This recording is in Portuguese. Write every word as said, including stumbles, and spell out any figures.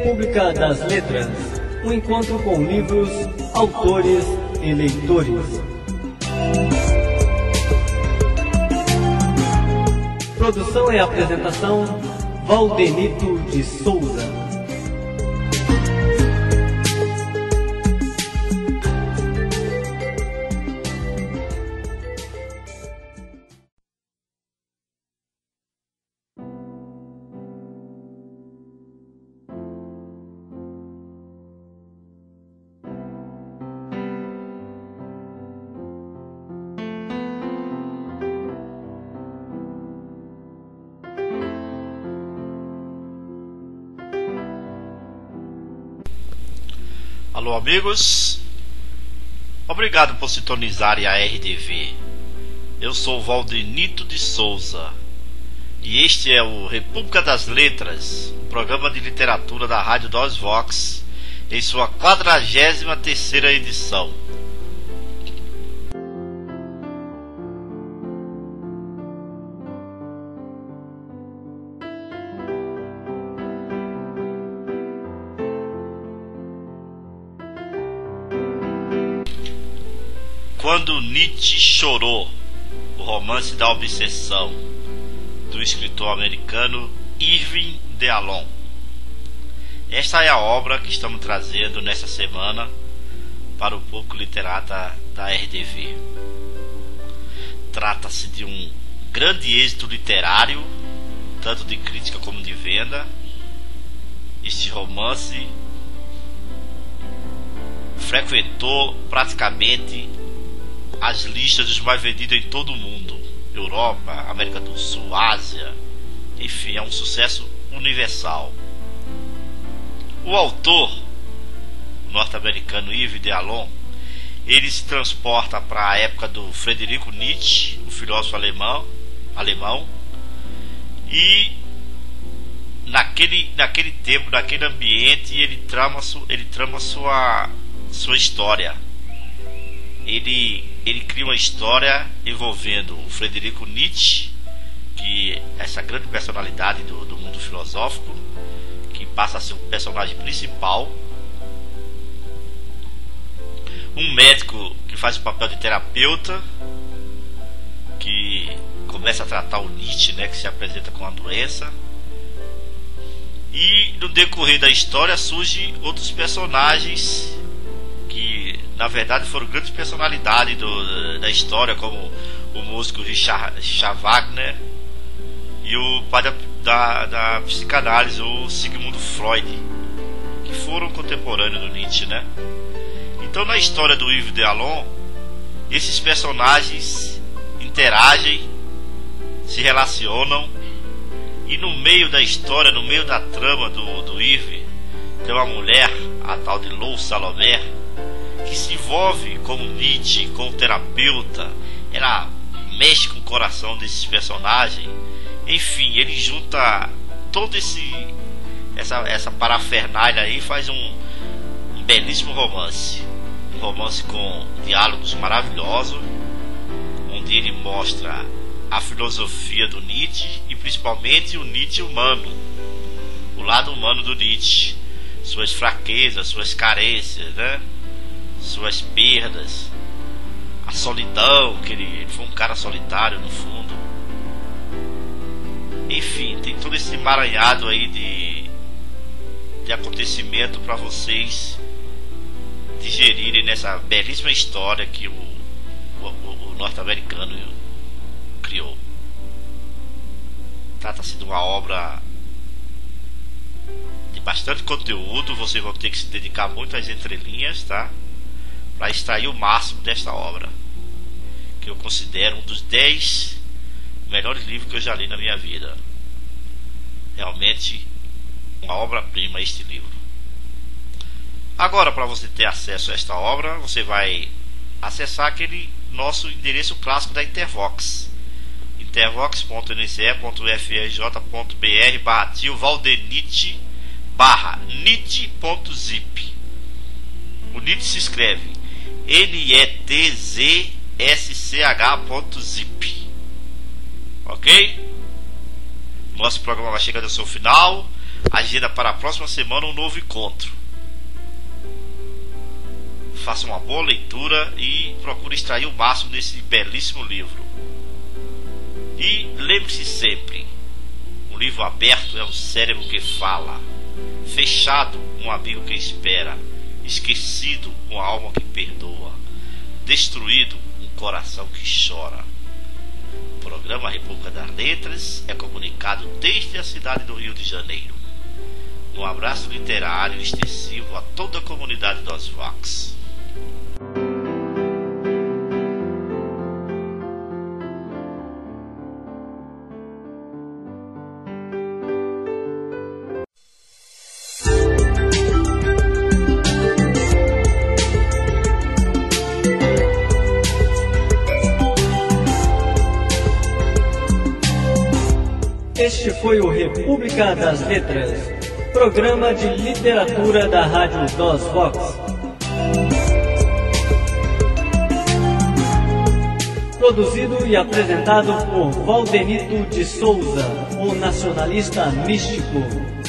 República das Letras, um encontro com livros, autores e leitores. Produção e apresentação, Valdenito de Souza. Alô amigos, obrigado por sintonizarem a R D V. Eu sou o Valdenito de Souza e este é o República das Letras, o programa de literatura da Rádio DOS Vox, em sua quadragésima terceira edição. Quando Nietzsche Chorou, o romance da obsessão, do escritor americano Irving Yalom. Esta é a obra que estamos trazendo nesta semana para o público literata da R D V. Trata-se de um grande êxito literário, tanto de crítica como de venda. Este romance frequentou praticamente as listas dos mais vendidos em todo o mundo, Europa, América do Sul, Ásia, enfim, é um sucesso universal. O autor, o norte-americano Irving Yalom, ele se transporta para a época do Friedrich Nietzsche, o filósofo alemão, alemão, e naquele, naquele tempo, naquele ambiente, ele trama, ele trama sua, sua história. Ele, ele cria uma história envolvendo o Friedrich Nietzsche, que é essa grande personalidade do, do mundo filosófico, que passa a ser o personagem principal, um médico que faz o papel de terapeuta, que começa a tratar o Nietzsche, né, que se apresenta com uma doença, e no decorrer da história surgem outros personagens que na verdade foram grandes personalidades do, da história, como o músico Richard, Richard Wagner e o pai da, da, da psicanálise, o Sigmund Freud, que foram contemporâneos do Nietzsche, né? Então, na história do Irving Yalom, esses personagens interagem, se relacionam, e no meio da história, no meio da trama do, do Irving, tem uma mulher, a tal de Lou Salomé, que se envolve com o Nietzsche, com o terapeuta. Ela mexe com o coração desses personagens. Enfim, ele junta todo esse essa, essa parafernália aí e faz um, um belíssimo romance. Um romance com diálogos maravilhosos, onde ele mostra a filosofia do Nietzsche e principalmente o Nietzsche humano, o lado humano do Nietzsche, suas fraquezas, suas carências, né? Suas perdas, a solidão, que ele, ele foi um cara solitário no fundo. Enfim, tem todo esse emaranhado aí de, de acontecimento para vocês digerirem nessa belíssima história que o, o, o norte-americano criou. Trata-se de uma obra de bastante conteúdo, vocês vão ter que se dedicar muito às entrelinhas, tá? Para extrair o máximo desta obra, que eu considero um dos dez melhores livros que eu já li na minha vida. Realmente uma obra-prima este livro. Agora, para você ter acesso a esta obra, você vai acessar aquele nosso endereço clássico da Intervox, intervox ponto n c e ponto f r j ponto b r barra tio Valdenite barra nit ponto zip. O Nit se escreve N E T Z S C H ponto zip. Ok? Nosso programa vai chegando ao seu final. agenda para a próxima semana um novo encontro. Faça uma boa leitura e procure extrair o máximo desse belíssimo livro. E lembre-se sempre, um livro aberto é um cérebro que fala, fechado um amigo que espera, esquecido uma alma que perdoa, destruído um coração que chora. O programa República das Letras é comunicado desde a cidade do Rio de Janeiro. Um abraço literário extensivo a toda a comunidade dos Vox. Este foi o República das Letras, programa de literatura da Rádio dos Vox. Produzido e apresentado por Valdenito de Souza, o nacionalista místico.